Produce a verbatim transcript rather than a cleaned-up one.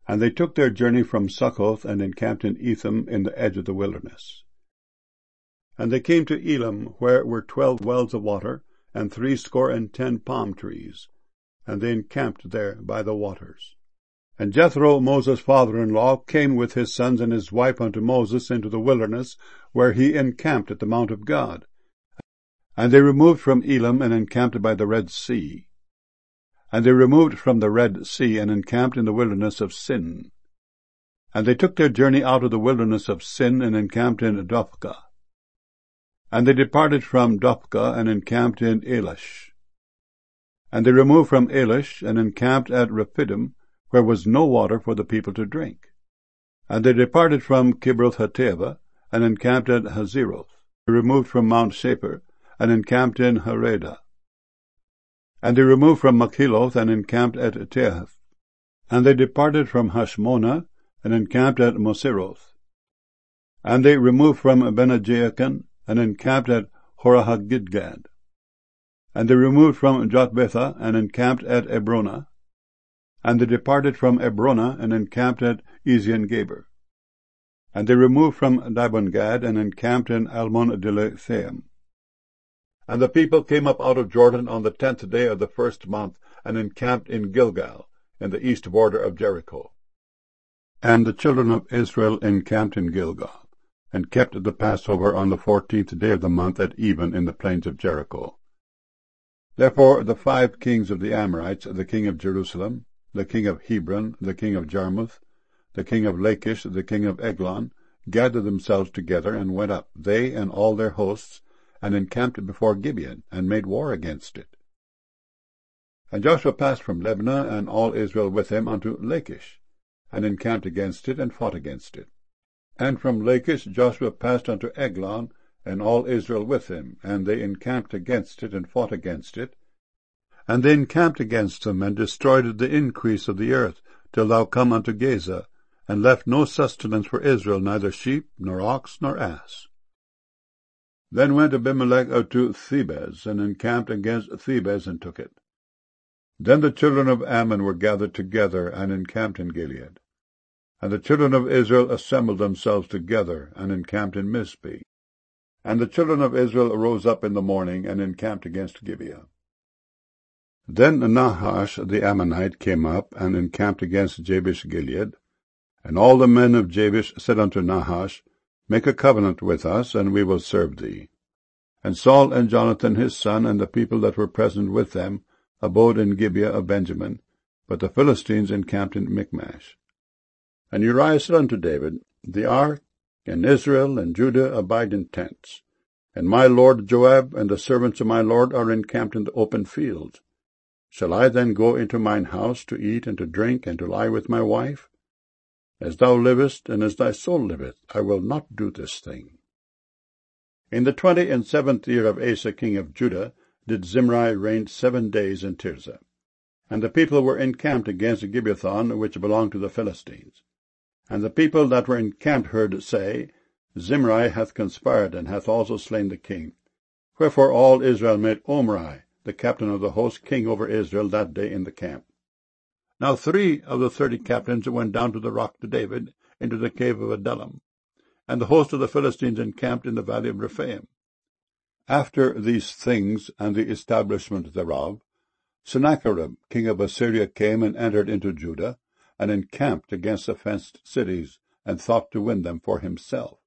And they took their journey from Succoth, and encamped in Etham in the edge of the wilderness. And they came to Elim, where were twelve wells of water, and threescore and ten palm trees, and they encamped there by the waters. And Jethro, Moses' father-in-law, came with his sons and his wife unto Moses into the wilderness, where he encamped at the mount of God. And they removed from Elim, and encamped by the Red Sea. And they removed from the Red Sea, and encamped in the wilderness of Sin. And they took their journey out of the wilderness of Sin, and encamped in Dophkah. And they departed from Dophkah, and encamped in Elish. And they removed from Elish, and encamped at Rephidim, where was no water for the people to drink. And they departed from Kibroth-Hattaavah, and encamped at Hazeroth. They removed from Mount Shapir, and encamped in Haredah. And they removed from Makheloth, and encamped at Tehath. And they departed from Hashmonah, and encamped at Moseroth. And they removed from Benajacan, and encamped at Horahagidgad. And they removed from Jotbetha, and encamped at Ebrona. And they departed from Ebrona, and encamped at Ezion-Geber. And they removed from Dibongad, and encamped in Almon-Dilethaim. And the people came up out of Jordan on the tenth day of the first month, and encamped in Gilgal, in the east border of Jericho. And the children of Israel encamped in Gilgal, and kept the Passover on the fourteenth day of the month at even in the plains of Jericho. Therefore the five kings of the Amorites, the king of Jerusalem, the king of Hebron, the king of Jarmuth, the king of Lachish, the king of Eglon, gathered themselves together, and went up, they and all their hosts, and encamped before Gibeon, and made war against it. And Joshua passed from Lebnah, and all Israel with him, unto Lachish, and encamped against it, and fought against it. And from Lachish Joshua passed unto Eglon, and all Israel with him, and they encamped against it, and fought against it. And they encamped against them, and destroyed the increase of the earth, till thou come unto Gaza, and left no sustenance for Israel, neither sheep, nor ox, nor ass. Then went Abimelech out to Thebez, and encamped against Thebez, and took it. Then the children of Ammon were gathered together, and encamped in Gilead. And the children of Israel assembled themselves together, and encamped in Mizpeh. And the children of Israel rose up in the morning, and encamped against Gibeah. Then Nahash the Ammonite came up, and encamped against Jabesh-Gilead. And all the men of Jabesh said unto Nahash, Make a covenant with us, and we will serve thee. And Saul and Jonathan his son, and the people that were present with them, abode in Gibeah of Benjamin, but the Philistines encamped in Michmash. And Uriah said unto David, The ark, and Israel, and Judah abide in tents, and my lord Joab, and the servants of my lord, are encamped in the open fields. Shall I then go into mine house to eat and to drink, and to lie with my wife? As thou livest, and as thy soul liveth, I will not do this thing. In the twenty and seventh year of Asa king of Judah did Zimri reign seven days in Tirzah. And the people were encamped against Gibbethon, which belonged to the Philistines. And the people that were encamped heard say, Zimri hath conspired, and hath also slain the king. Wherefore all Israel made Omri, the captain of the host, king over Israel that day in the camp. Now three of the thirty captains went down to the rock to David, into the cave of Adullam, and the host of the Philistines encamped in the valley of Rephaim. After these things, and the establishment thereof, Sennacherib king of Assyria came and entered into Judah, and encamped against the fenced cities, and thought to win them for himself.